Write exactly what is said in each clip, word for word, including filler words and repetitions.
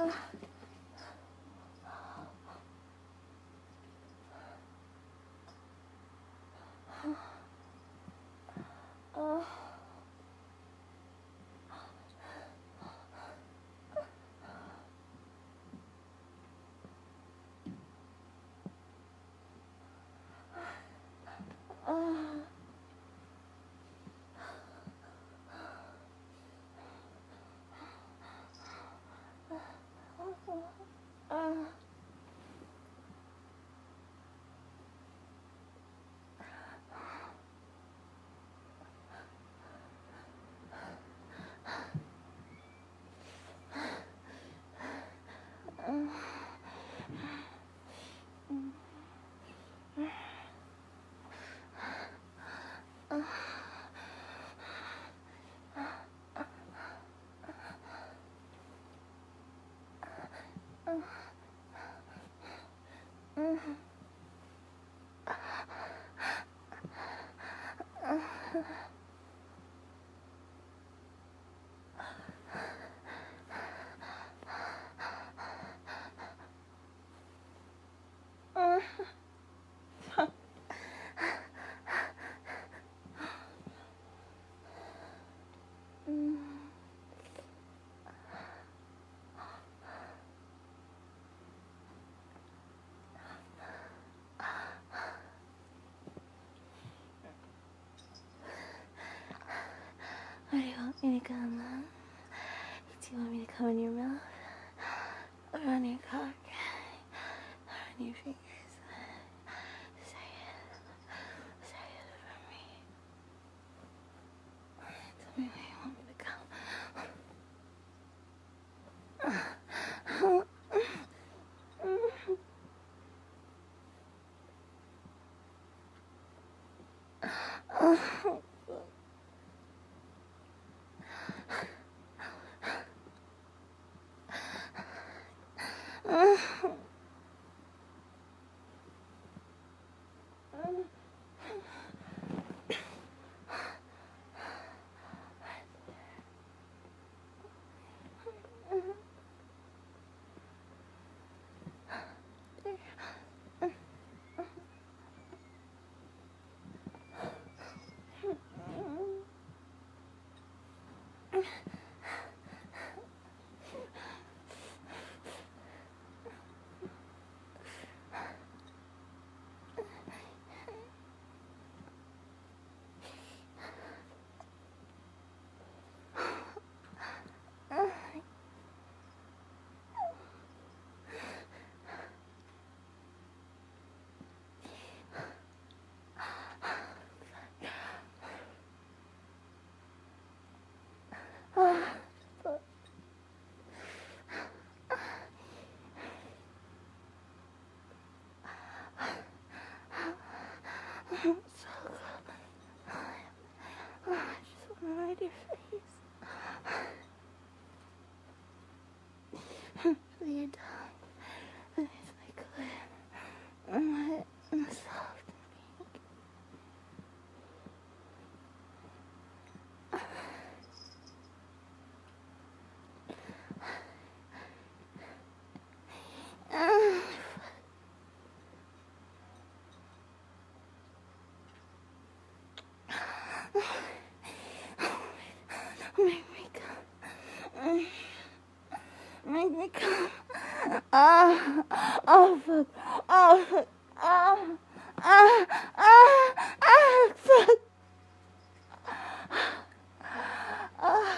Where do you want me to come, Mom? Do you want me to come in your mouth? Or on your cock? Or on your fingers? Say it. Say it for me. Tell me where you want me to come. So good. Oh, I just want to ride your face. So you're done. And it's like good. And wet and soft and pink. Make me come. Make me come. Ah, oh, fuck. Oh, fuck. Ah, ah, ah, ah, fuck. Ah.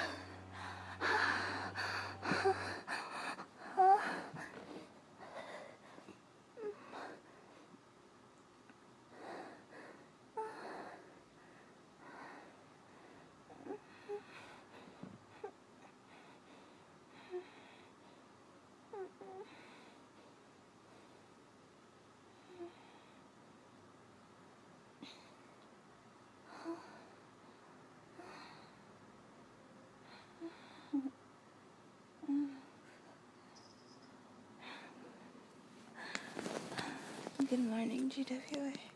Good morning, G W A.